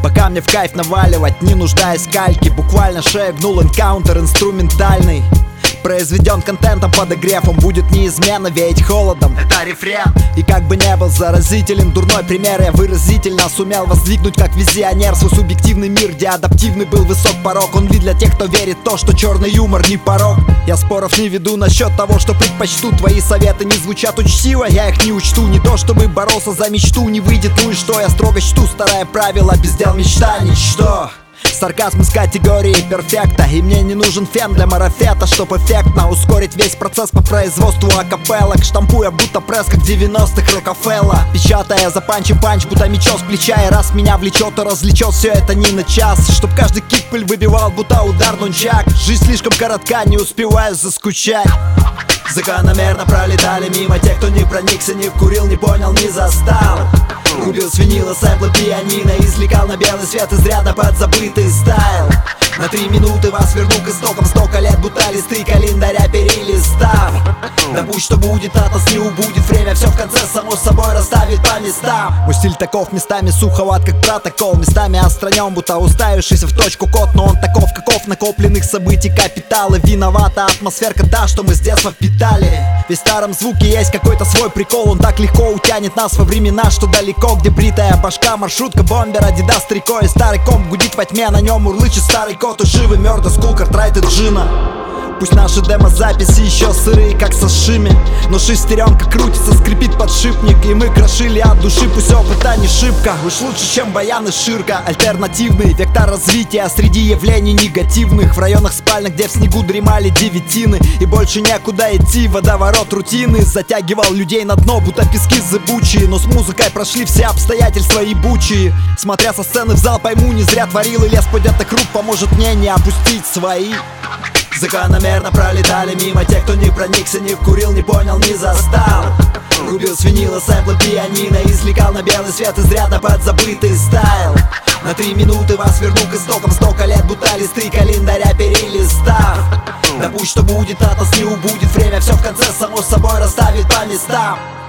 Пока мне в кайф наваливать, не нуждаясь в кальке. Буквально шея гнул, энкаунтер инструментальный. Произведен контентом, подогрев, он будет неизменно веять холодом. Это рефрен. И как бы не был заразителен дурной пример, я выразительно сумел воздвигнуть как визионер свой субъективный мир, где адаптивный был высок порог. Он вид для тех, кто верит в то, что черный юмор не порог. Я споров не веду насчет того, что предпочту. Твои советы не звучат учтиво, я их не учту. Не то чтобы боролся за мечту, не выйдет, ну и что. Я строго чту старое правило, без дел мечта ничто. Сарказм из категории перфекта. И мне не нужен фен для марафета, чтоб эффектно ускорить весь процесс по производству акапеллок. Штампуя будто пресс, как 90-х Рокфелла. Печатая за панч, будто мечом с плеча. И раз меня влечет, то развлечет все это не на час. Чтоб каждый кик пыль выбивал, будто удар нунчак. Жизнь слишком коротка, не успеваю заскучать. Закономерно пролетали мимо те, кто не проникся, не курил, не понял, не застал. Рубил с винила сэмплы пианино, извлекал на белый свет изрядно подзабытый стайл. На 3 минуты вас верну к истокам, столько лет, будто листы календаря перелистав. Да будь что будет, от нас не убудет время, все в конце само собой расставит по местам. Мой стиль таков, местами суховат, как протокол, местами отстранен, будто уставившийся в точку код. Но он таков, каков накопленных событий капиталы. Виновата атмосферка та, что мы с детства впитали. Ведь в старом звуке есть какой-то свой прикол, он так легко утянет нас во времена, что далеко, где бритая башка, маршрутка, бомбер, адидас, трико. И старый комп гудит во тьме, на нем урлычет старый кот. И живы мёртв, скулкар, трайт и джина. Пусть наши демо-записи еще сырые, как сашими, но шестеренка крутится, скрипит подшипник. И мы крошили от души, пусть опыта не шибко. Уж лучше, чем баян и ширка. Альтернативный вектор развития среди явлений негативных. В районах спальных, где в снегу дремали девятины. И больше некуда идти, водоворот рутины затягивал людей на дно, будто пески зыбучие. Но с музыкой прошли все обстоятельства ебучие. Смотря со сцены в зал, пойму, не зря творил. И лес поднятых рук поможет мне не опустить свои. Закономерно пролетали мимо те, кто не проникся, не вкурил, не понял, не застал. Рубил с винила сэмплы пианино, извлекал на белый свет изрядно подзабытый стайл. На 3 минуты вас верну к истокам, столько лет, будто листы календаря перелистав. Да будь что будет, от нас не убудет время, все в конце само собой расставит по местам.